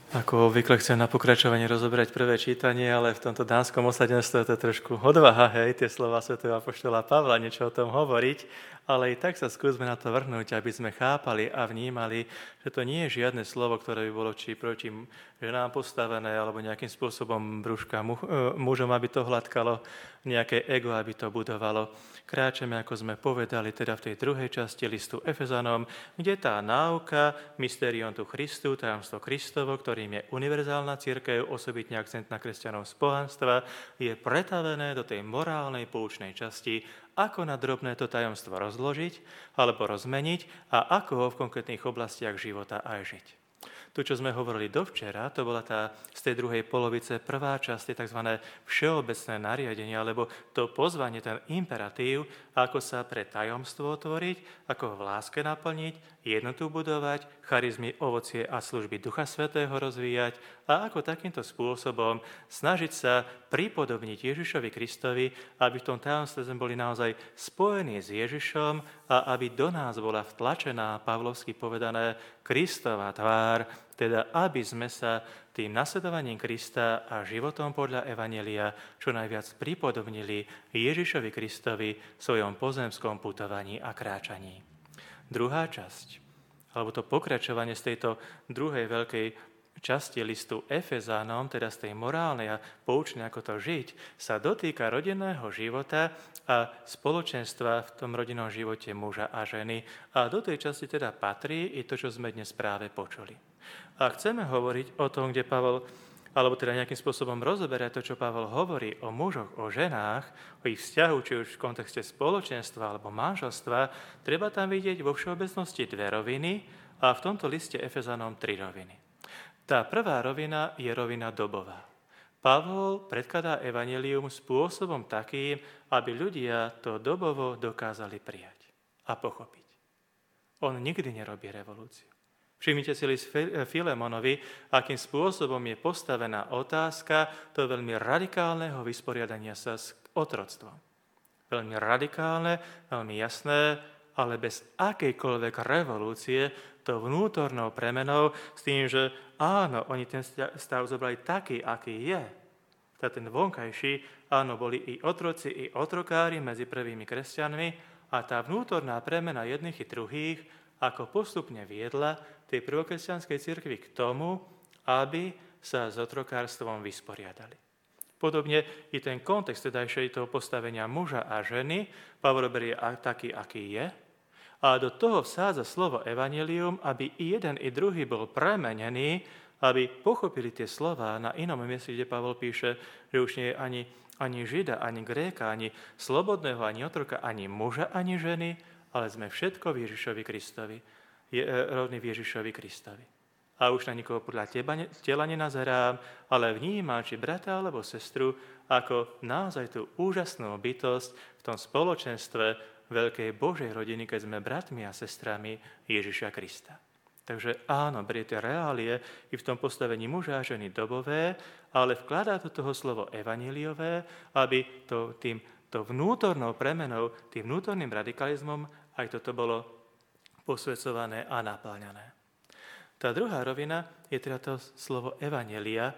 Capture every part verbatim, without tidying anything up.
Ako obvykle chcem na pokračovanie rozoberať prvé čítanie, ale v tomto dánskom osadenstve to je trošku odvaha, hej, tie slova svätého apoštola Pavla, niečo o tom hovoriť, ale i tak sa skúsme na to vrhnúť, aby sme chápali a vnímali, že to nie je žiadne slovo, ktoré by bolo či proti ženám postavené, alebo nejakým spôsobom brúška mužom, aby to hladkalo, nejaké ego, aby to budovalo. Kráčame, ako sme povedali, teda v tej druhej časti listu Efezanom, kde tá náuka, mysterion tu Christu, tajomstvo Kristovo, ktorým je univerzálna cirkev, osobitne akcent na kresťanov z pohanstva, je pretavené do tej morálnej poučnej časti, ako na drobné to tajomstvo rozložiť alebo rozmeniť a ako ho v konkrétnych oblastiach života aj žiť. Tu, čo sme hovorili dovčera, to bola tá z tej druhej polovice prvá časť, tie tzv. Všeobecné nariadenie, alebo to pozvanie, ten imperatív, ako sa pre tajomstvo otvoriť, ako ho v láske naplniť, jednotu budovať, charizmy, ovocie a služby Ducha Svätého rozvíjať a ako takýmto spôsobom snažiť sa pripodobniť Ježišovi Kristovi, aby v tom tajomstve sme boli naozaj spojení s Ježišom a aby do nás bola vtlačená, pavlovsky povedané, Kristova tvár, teda aby sme sa tým nasledovaním Krista a životom podľa Evanjelia čo najviac pripodobnili Ježišovi Kristovi v svojom pozemskom putovaní a kráčaní. Druhá časť, alebo to pokračovanie z tejto druhej veľkej časti listu Efezánom, teda z tej morálnej a poučnej, ako to žiť, sa dotýka rodinného života a spoločenstva v tom rodinnom živote muža a ženy. A do tej časti teda patrí i to, čo sme dnes práve počuli. A chceme hovoriť o tom, kde Pavol, alebo teda nejakým spôsobom rozoberať to, čo Pavol hovorí o mužoch, o ženách, o ich vzťahu, či už v kontexte spoločenstva alebo manželstva, treba tam vidieť vo všeobecnosti dve roviny a v tomto liste Efezanom tri roviny. Tá prvá rovina je rovina dobová. Pavol predkladá evanjelium spôsobom takým, aby ľudia to dobovo dokázali prijať a pochopiť. On nikdy nerobí revolúciu. Všimnite si list Filemonovi, akým spôsobom je postavená otázka toho veľmi radikálneho vysporiadania sa s otroctvom. Veľmi radikálne, veľmi jasné, ale bez akejkoľvek revolúcie, to vnútornou premenou s tým, že áno, oni ten stav zobrali taký, aký je. Teda ten vonkajší, áno, boli i otroci, i otrokári medzi prvými kresťanmi a tá vnútorná premena jedných i druhých, ako postupne viedla tej prvokresťanskej cirkvi k tomu, aby sa s otrokárstvom vysporiadali. Podobne i ten kontext tedajšej toho postavenia muža a ženy, Pavol berie taký, aký je, a do toho vsádza slovo evanjelium, aby i jeden, i druhý bol premenený, aby pochopili tie slova na inom mieste, kde Pavol píše, že už nie je ani, ani Žida, ani Gréka, ani slobodného, ani otroka, ani muža, ani ženy, ale sme všetko v Ježišovi Kristovi, je rovný v Ježišovi Kristovi. A už na nikoho podľa teba, tela nenazerám, ale vnímam, či brata alebo sestru, ako naozaj tú úžasnú bytosť v tom spoločenstve veľkej Božej rodiny, keď sme bratmi a sestrami Ježiša Krista. Takže áno, berie tie reálie i v tom postavení muža a ženy dobové, ale vkladá do toho slovo evanjeliové, aby to tým to vnútornou premenou, tým vnútorným radikalizmom aj toto bolo posvedzované a napĺňané. Tá druhá rovina je teda to slovo evanjelia,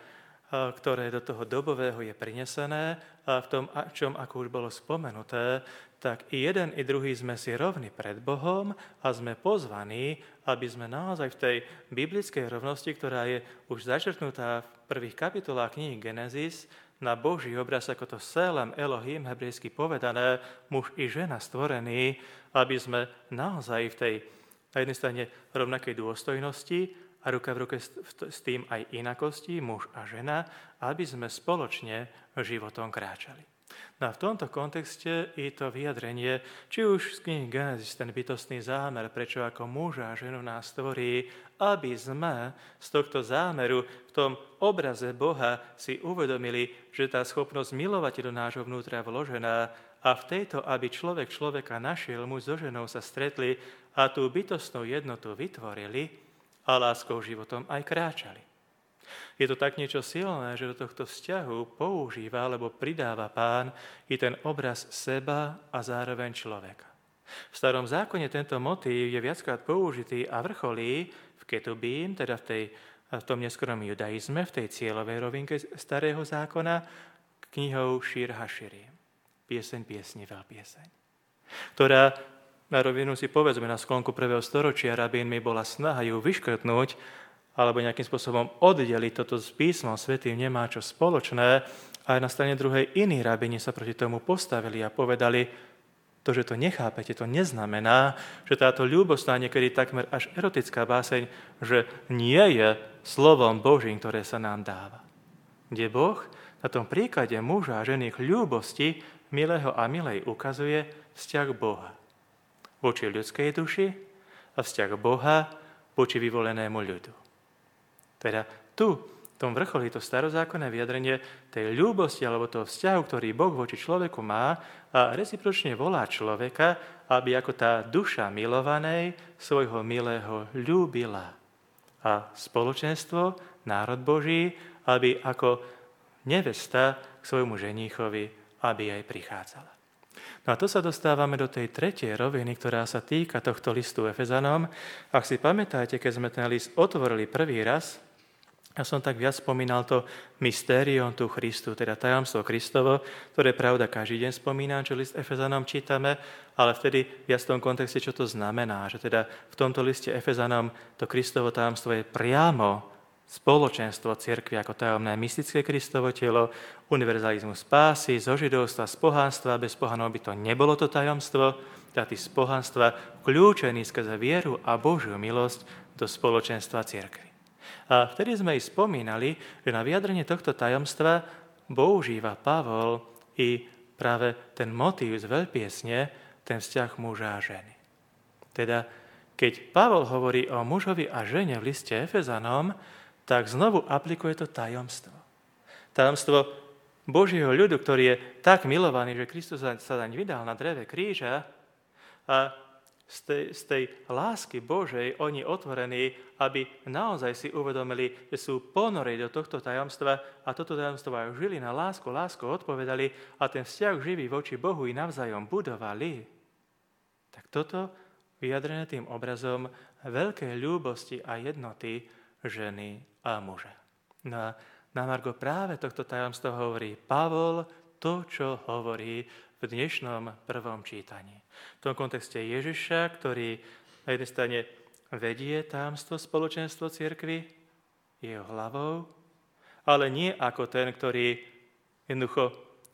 ktoré do toho dobového je prinesené a v tom, čom ako už bolo spomenuté, tak i jeden, i druhý sme si rovní pred Bohom a sme pozvaní, aby sme naozaj v tej biblickej rovnosti, ktorá je už začrtnutá v prvých kapitolách knihy Genesis, na Boží obraz, ako to Selem Elohim, hebrejsky povedané, muž i žena stvorený, aby sme naozaj v tej na jednej strane rovnakej dôstojnosti a ruka v ruke s tým aj inakosti, muž a žena, aby sme spoločne životom kráčali. No a v tomto kontexte i to vyjadrenie, či už z knihy Genesis, ten bytostný zámer, prečo ako muža a ženu nás tvorí, aby sme z tohto zámeru v tom obraze Boha si uvedomili, že tá schopnosť milovať je do nášho vnútra vložená a v tejto, aby človek človeka našiel, muž so ženou sa stretli a tú bytostnú jednotu vytvorili a láskou životom aj kráčali. Je to tak niečo silné, že do tohto vzťahu používa alebo pridáva Pán i ten obraz seba a zároveň človeka. V Starom zákone tento motív je viackrát použitý a vrcholí v ketubím, teda v tej v tom neskorom judaizme, v tej cieľovej rovinke starého zákona, knihou Šír Haširim, pieseň piesni, veľpieseň, ktorá na rovinu si povedzme na sklonku prvého storočia rabínmi bola snaha ju vyškrtnúť alebo nejakým spôsobom oddeliť toto s písmom svätým, nemá čo spoločné. A na strane druhej iní rabíni sa proti tomu postavili a povedali, to, že to nechápete, to neznamená, že táto ľúbostná, niekedy takmer až erotická báseň, že nie je slovom Božím, ktoré sa nám dáva. Kde Boh na tom príklade muža a ženy ľúbosti, milého a milej ukazuje vzťah Boha voči ľudskej duši a vzťah Boha voči vyvolenému ľudu. Teda tu, v tom vrcholí to starozákonné vyjadrenie tej ľúbosti alebo toho vzťahu, ktorý Boh voči človeku má a recipročne volá človeka, aby ako tá duša milovanej svojho milého ľúbila. A spoločenstvo, národ Boží, aby ako nevesta k svojmu ženíchovi, aby aj prichádzala. No a to sa dostávame do tej tretej roviny, ktorá sa týka tohto listu Efezanom. Ak si pamätáte, keď sme ten list otvorili prvý raz, ja som tak viac spomínal to mystérium tu Christu, teda tajomstvo Kristovo, ktoré pravda každý deň spomínam, čo list Efezanom čítame, ale vtedy viac v tom kontexte, čo to znamená, že teda v tomto liste Efezanom to Kristovo tajomstvo je priamo spoločenstvo cirkvi ako tajomné mystické Kristovo telo, univerzalizmus spásy, zo židovstva, z pohanstva, bez pohanov by to nebolo to tajomstvo, teda tí z pohanstva vklúčení skrze vieru a Božiu milosť do spoločenstva cirkvi. A vtedy sme i spomínali, že na vyjadrenie tohto tajomstva používa Pavol i práve ten motív z veľpiesne, ten vzťah muža a ženy. Teda, keď Pavol hovorí o mužovi a žene v liste Efezanom, tak znovu aplikuje to tajomstvo. Tajomstvo Božieho ľudu, ktorý je tak milovaný, že Kristus sa daň vydal na dreve kríža a z tej, z tej lásky Božej oni otvorení, aby naozaj si uvedomili, že sú ponorení do tohto tajomstva a toto tajomstvo aj žili na lásku, lásku odpovedali a ten vzťah živý voči Bohu i navzájom budovali. Tak toto vyjadrené tým obrazom veľkej ľúbosti a jednoty ženy a muža. No a na margo práve tohto tajomstva hovorí Pavol to, čo hovorí v dnešnom prvom čítaní. V tom kontexte Ježiša, ktorý na jednej strane vedie tajomstvo spoločenstvo cirkvi, jeho hlavou, ale nie ako ten, ktorý jednoducho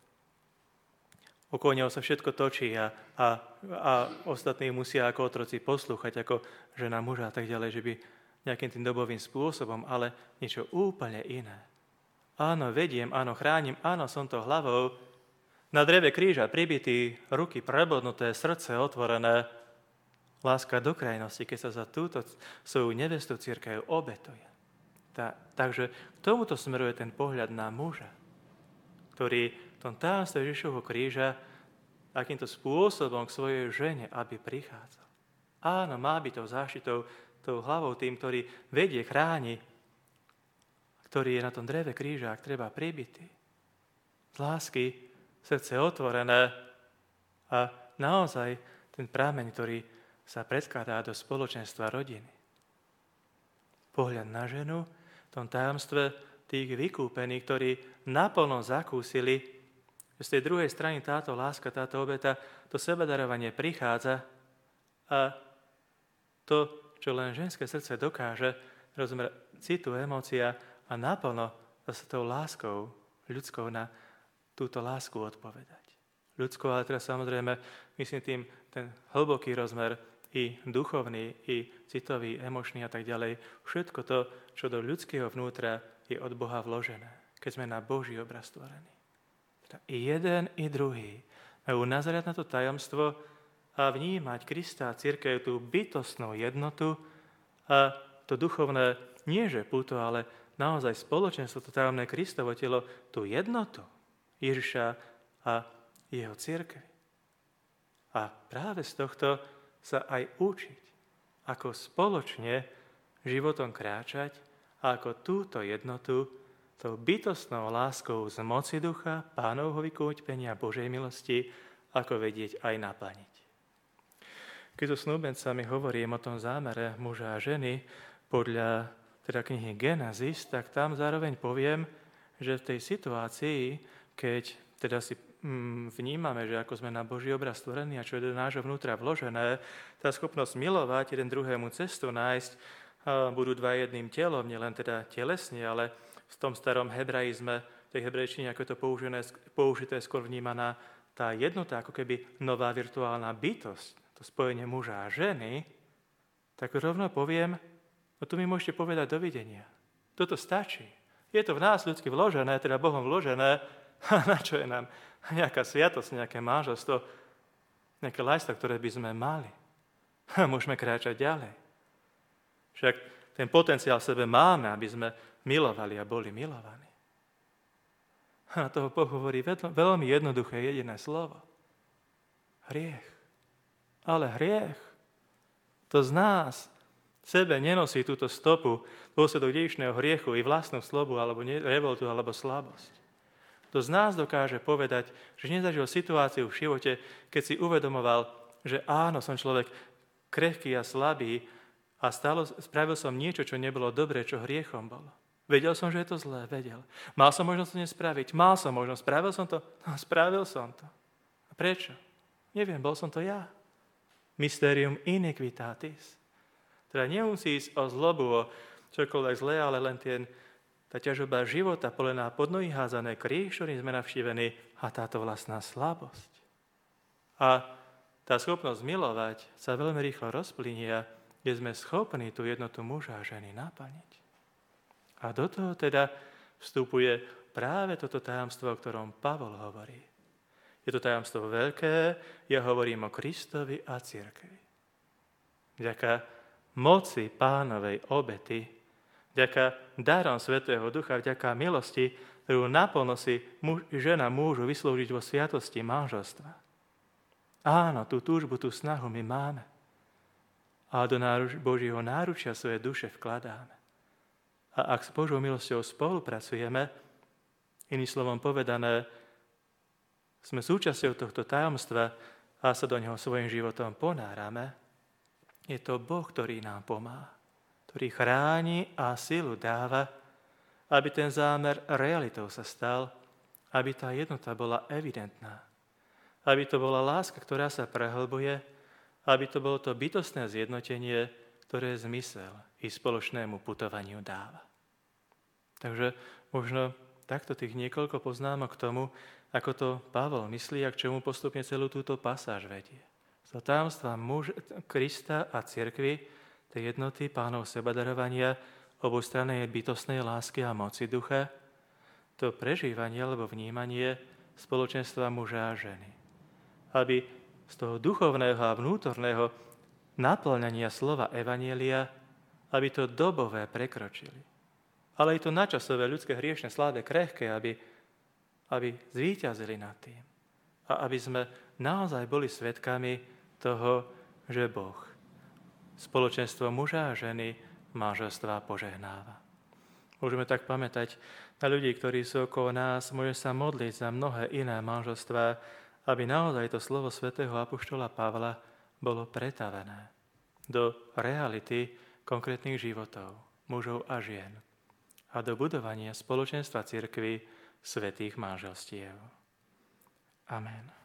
okolo neho sa všetko točí a, a, a ostatní musia ako otroci poslúchať, ako žena muža a tak ďalej, že by nejakým tým dobovým spôsobom, ale niečo úplne iné. Áno, vediem, áno, chránim, áno, som to hlavou. Na dreve kríža pribitý, ruky prebodnuté, srdce otvorené. Láska do krajnosti, keď sa za túto svoju nevestu cirkev obetuje. Ta, takže k tomuto smeruje ten pohľad na muža, ktorý v tom tajomstve Ježišovho kríža takýmto spôsobom k svojej žene, aby prichádzal. Áno, má byť tou záštitou, tou hlavou tým, ktorý vedie, chráni, ktorý je na tom dreve kríža, ak treba, pribitý. Z lásky, srdce otvorené a naozaj ten prameň, ktorý sa predkladá do spoločenstva rodiny. Pohľad na ženu v tom tajomstve tých vykúpených, ktorí naplno zakúsili, že z tej druhej strany táto láska, táto obeta, to sebedarovanie prichádza a to, čo len ženské srdce dokáže, rozmer citu, emócia a naplno sa tou láskou ľudskou na túto lásku odpovedať. Ľudskou, ale teraz samozrejme, myslím tým ten hlboký rozmer, i duchovný, i citový, emočný a tak ďalej. Všetko to, čo do ľudského vnútra je od Boha vložené, keď sme na Boží obraz stvorení. Teda i jeden, i druhý majú nazerať na to tajomstvo a vnímať Krista a cirkev, tú bytostnú jednotu a to duchovné, nie že puto, ale naozaj spoločenstvo, to tajomné Kristovo telo, tú jednotu Ježiša a jeho cirkev. A práve z tohto sa aj učiť, ako spoločne životom kráčať a ako túto jednotu, tou bytostnou láskou z moci ducha, Pánovho vykúpenia Božej milosti, ako vedieť aj naplniť. Keď so snúbencami hovorím o tom zámere muža a ženy, podľa teda knihy Genesis, tak tam zároveň poviem, že v tej situácii, keď teda si mm, vnímame, že ako sme na Boží obraz stvorení a čo je do nášho vnútra vložené, tá schopnosť milovať jeden druhému cestu nájsť, a budú dva jedným telom, nielen teda telesne, ale v tom starom hebraizme, v tej hebrejčine, ako je to použité, použité skôr vnímaná tá jednota, ako keby nová virtuálna bytosť, to spojenie muža a ženy, tak rovno poviem, no tu mi môžete povedať dovidenia. Toto stačí. Je to v nás ľudsky vložené, teda Bohom vložené, a na čo je nám nejaká sviatosť, nejaké manželstvo, nejaké lajstvo, ktoré by sme mali. A môžeme kráčať ďalej. Však ten potenciál v sebe máme, aby sme milovali a boli milovaní. A na toho Boh hovorí veľmi jednoduché jediné slovo. Hriech. Ale hriech, to z nás v sebe nenosí túto stopu dôsledok dedičného hriechu i vlastnú slobu, alebo revoltu, alebo slabosť. To z nás dokáže povedať, že nezažil situáciu v živote, keď si uvedomoval, že áno, som človek krehký a slabý a stalo, spravil som niečo, čo nebolo dobré, čo hriechom bolo. Vedel som, že je to zlé, vedel. Mal som možnosť to nespraviť, mal som možnosť, spravil som to, no, spravil som to. A prečo? Neviem, bol som to ja. Mysterium iniquitatis. Teda nemusí ísť o zlobu, o čokoľvek zlé, ale len ten, tá ťažoba života, polená pod nohy házané, kríž, ktorým sme navštívení, a táto vlastná slabosť. A tá schopnosť milovať sa veľmi rýchlo rozplynie, kde sme schopní tú jednotu muža a ženy naplniť. A do toho teda vstupuje práve toto tajomstvo, o ktorom Pavol hovorí. Je to tajomstvo veľké, ja hovorím o Kristovi a cirkvi. Vďaka moci Pánovej obety, vďaka darom Svätého Ducha, vďaka milosti, ktorú naplno si muž, žena môžu vyslúžiť vo sviatosti manželstva. Áno, tú túžbu, tú snahu my máme. A do náruč, Božího náručia svoje duše vkladáme. A ak s Božou milosťou spolupracujeme, iným slovom povedané, sme súčasťou tohto tajomstva a sa do neho svojim životom ponárame, je to Boh, ktorý nám pomáha, ktorý chráni a silu dáva, aby ten zámer realitou sa stal, aby tá jednota bola evidentná, aby to bola láska, ktorá sa prehlbuje, aby to bolo to bytostné zjednotenie, ktoré zmysel i spoločnému putovaniu dáva. Takže možno takto tých niekoľko poznámok k tomu, ako to Pavol myslí a k čomu postupne celú túto pasáž vedie. Z tajomstva muž, Krista a cirkvi, tej jednoty Pánov sebadarovania, obojstrannej bytostnej lásky a moci ducha, to prežívanie alebo vnímanie spoločenstva muža a ženy. Aby z toho duchovného a vnútorného naplňania slova evanjelia, aby to dobové prekročili. Ale aj to načasové, ľudské, hriešne, slabé, krehké, aby, aby zvíťazili nad tým. A aby sme naozaj boli svedkami toho, že Boh spoločenstvo muža a ženy manželstva požehnáva. Môžeme tak pamätať na ľudí, ktorí sú okolo nás, môžeme sa modliť za mnohé iné manželstvá, aby naozaj to slovo svätého apoštola Pavla bolo pretavené do reality konkrétnych životov mužov a žien a do budovania spoločenstva cirkvi svätých manželstiev. Amen.